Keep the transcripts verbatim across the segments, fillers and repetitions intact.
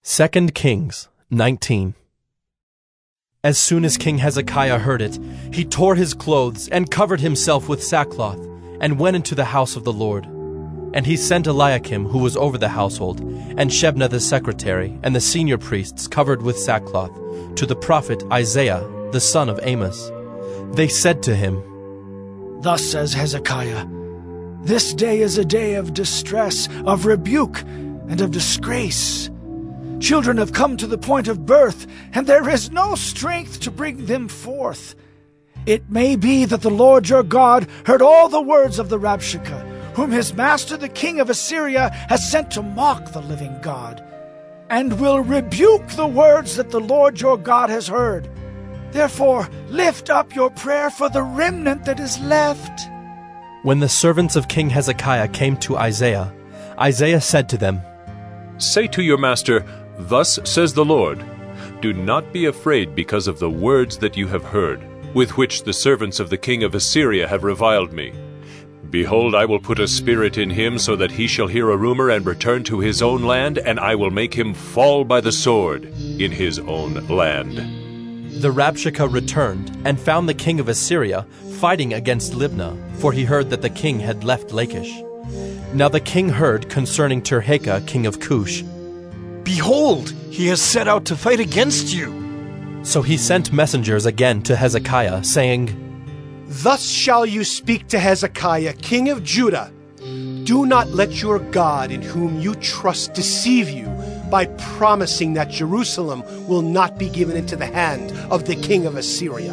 Second Kings nineteen. As soon as King Hezekiah heard it, he tore his clothes and covered himself with sackcloth, and went into the house of the Lord. And he sent Eliakim, who was over the household, and Shebna the secretary, and the senior priests covered with sackcloth, to the prophet Isaiah, the son of Amos. They said to him, Thus says Hezekiah, This day is a day of distress, of rebuke, and of disgrace. Children have come to the point of birth, and there is no strength to bring them forth. It may be that the Lord your God heard all the words of the Rabshakeh, whom his master the king of Assyria has sent to mock the living God, and will rebuke the words that the Lord your God has heard. Therefore lift up your prayer for the remnant that is left. When the servants of King Hezekiah came to Isaiah, Isaiah said to them, Say to your master, Thus says the Lord, Do not be afraid because of the words that you have heard, with which the servants of the king of Assyria have reviled me. Behold, I will put a spirit in him, so that he shall hear a rumor and return to his own land, and I will make him fall by the sword in his own land. The Rabshakeh returned, and found the king of Assyria fighting against Libnah, for he heard that the king had left Lachish. Now the king heard concerning Tirhakah, king of Cush. Behold, he has set out to fight against you. So he sent messengers again to Hezekiah, saying, Thus shall you speak to Hezekiah, king of Judah. Do not let your God, in whom you trust, deceive you by promising that Jerusalem will not be given into the hand of the king of Assyria.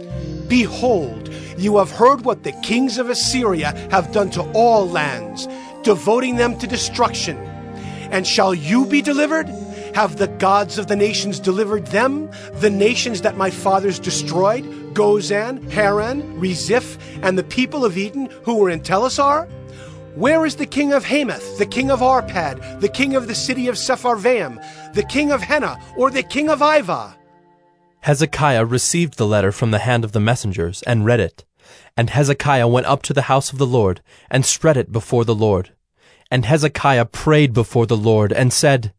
Behold, you have heard what the kings of Assyria have done to all lands, devoting them to destruction. And shall you be delivered? Have the gods of the nations delivered them, the nations that my fathers destroyed, Gozan, Haran, Reziph, and the people of Eden who were in Telassar? Where is the king of Hamath, the king of Arpad, the king of the city of Sepharvaim, the king of Hena, or the king of Ivah? Hezekiah received the letter from the hand of the messengers, and read it. And Hezekiah went up to the house of the Lord, and spread it before the Lord. And Hezekiah prayed before the Lord, and said,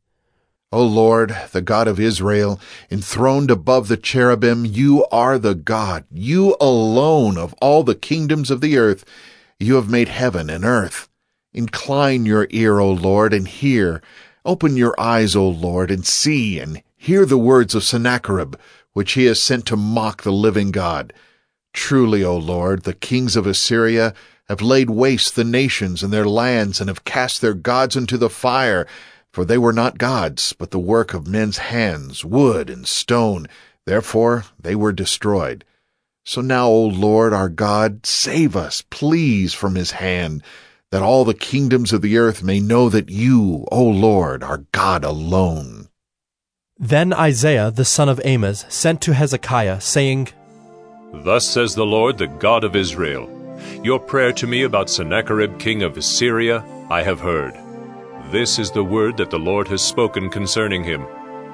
O Lord, the God of Israel, enthroned above the cherubim, you are the God, you alone of all the kingdoms of the earth. You have made heaven and earth. Incline your ear, O Lord, and hear. Open your eyes, O Lord, and see, and hear the words of Sennacherib, which he has sent to mock the living God. Truly, O Lord, the kings of Assyria have laid waste the nations and their lands, and have cast their gods into the fire. For they were not gods, but the work of men's hands, wood and stone. Therefore they were destroyed. So now, O Lord our God, save us, please, from his hand, that all the kingdoms of the earth may know that you, O Lord, are God alone. Then Isaiah the son of Amos sent to Hezekiah, saying, Thus says the Lord, the God of Israel, Your prayer to me about Sennacherib king of Assyria I have heard. This is the word that the Lord has spoken concerning him.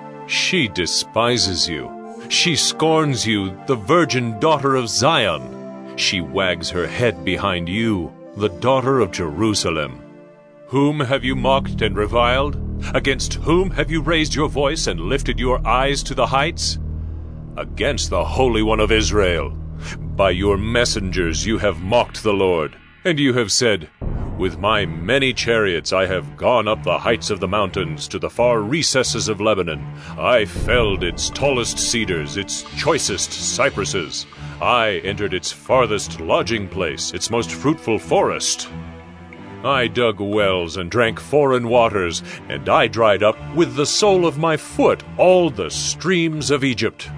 She despises you. She scorns you, the virgin daughter of Zion. She wags her head behind you, the daughter of Jerusalem. Whom have you mocked and reviled? Against whom have you raised your voice and lifted your eyes to the heights? Against the Holy One of Israel. By your messengers you have mocked the Lord, and you have said, With my many chariots I have gone up the heights of the mountains to the far recesses of Lebanon. I felled its tallest cedars, its choicest cypresses. I entered its farthest lodging place, its most fruitful forest. I dug wells and drank foreign waters, and I dried up with the sole of my foot all the streams of Egypt.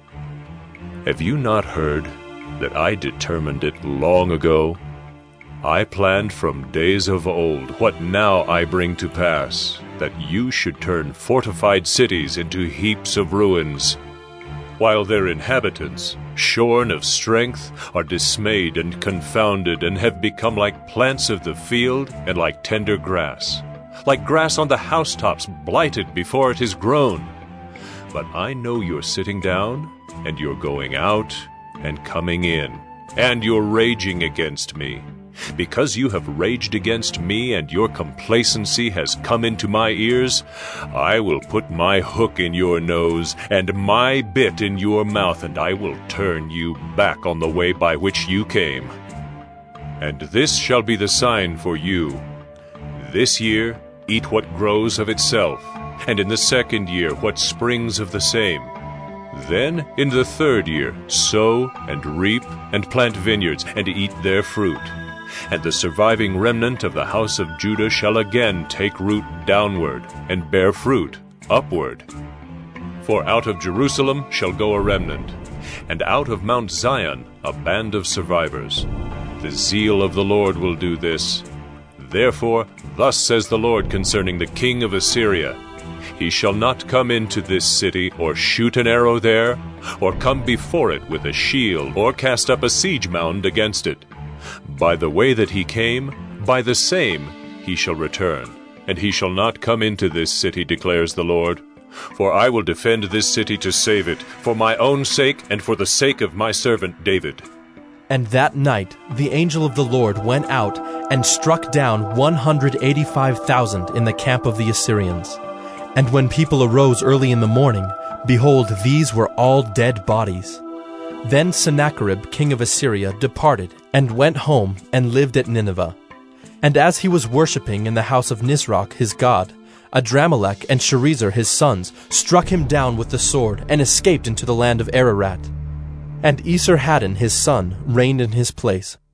Have you not heard that I determined it long ago? I planned from days of old what now I bring to pass, that you should turn fortified cities into heaps of ruins, while their inhabitants, shorn of strength, are dismayed and confounded, and have become like plants of the field and like tender grass, like grass on the housetops blighted before it is grown. But I know you're sitting down, and you're going out and coming in, and you're raging against me. Because you have raged against me and your complacency has come into my ears, I will put my hook in your nose and my bit in your mouth, and I will turn you back on the way by which you came. And this shall be the sign for you. This year eat what grows of itself, and in the second year what springs of the same. Then in the third year sow and reap and plant vineyards, and eat their fruit. And the surviving remnant of the house of Judah shall again take root downward, and bear fruit upward. For out of Jerusalem shall go a remnant, and out of Mount Zion a band of survivors. The zeal of the Lord will do this. Therefore thus says the Lord concerning the king of Assyria, He shall not come into this city, or shoot an arrow there, or come before it with a shield, or cast up a siege mound against it. By the way that he came, by the same he shall return, and he shall not come into this city, declares the Lord. For I will defend this city to save it, for my own sake and for the sake of my servant David. And that night the angel of the Lord went out and struck down one hundred eighty-five thousand in the camp of the Assyrians. And when people arose early in the morning, behold, these were all dead bodies. Then Sennacherib king of Assyria departed, and went home, and lived at Nineveh. And as he was worshipping in the house of Nisroch his god, Adramelech and Sharezer his sons struck him down with the sword, and escaped into the land of Ararat. And Esarhaddon his son reigned in his place.